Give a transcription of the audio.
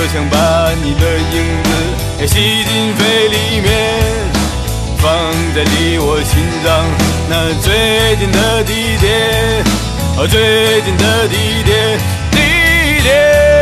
多想把你的影子吸进肺里面，放在离我心脏那最近的地点，最近的地点。